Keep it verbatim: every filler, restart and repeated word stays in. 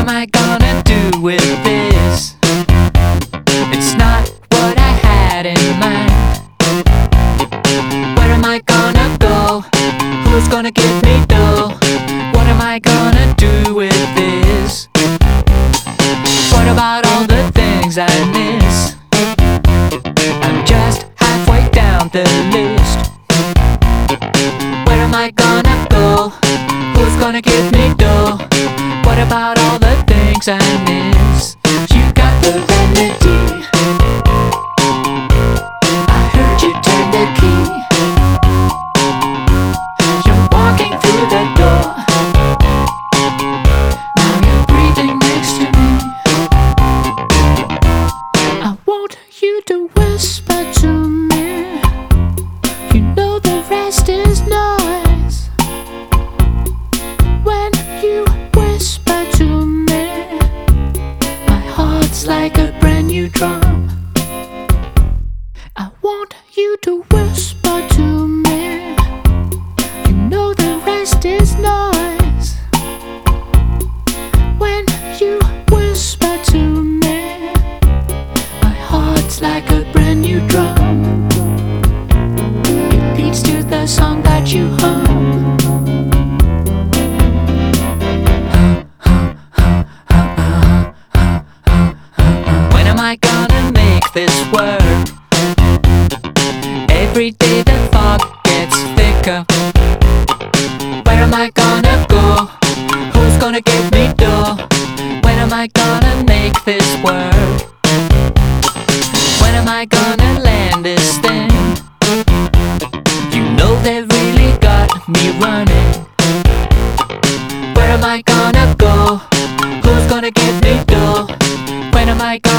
am I gonna do with this? It's not what I had in mind. Where am I gonna go? Who's gonna give me dough? What am I gonna do with this? What about all the things I miss? I'm just halfway down the list. Where am I gonna go? Who's gonna give me dough? What about all the things I miss? You got the remedy. I heard you turn the key. You're walking through the door. Now you're breathing next to me. I want you to whisper to me. You know the rest is noise. When you whisper to me, my heart's like a brand new drum. I want you to whisper to me. You know the rest is noise. When you whisper to me, my heart's like a brand new drum. It beats to the song that you hum. When am I gonna make this work? Every day the fog gets thicker. Where am I gonna go? Who's gonna give me dough? When am I gonna make this work? When am I gonna land this thing? You know they really got me running. Where am I gonna go? Who's gonna give me dough? When am I gonna